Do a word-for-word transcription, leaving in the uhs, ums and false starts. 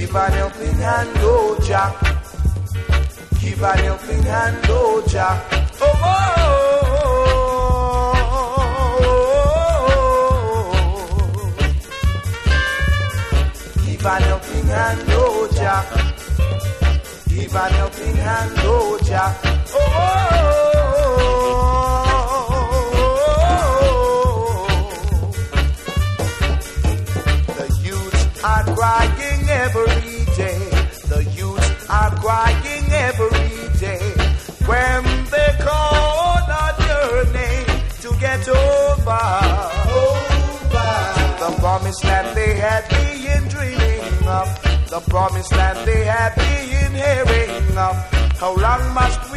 Give an helping hand, oh Jah. Give an helping hand, oh Jah. Oh, oh, oh, oh. Give an helping hand, oh Jah. Give an helping hand, oh Jah. Oh, oh, oh. The youth are crying every day. The youth are crying every day. When they call on your name to get over, over. The promised land they had been dreaming of. The promised land they had been hearing of. How long must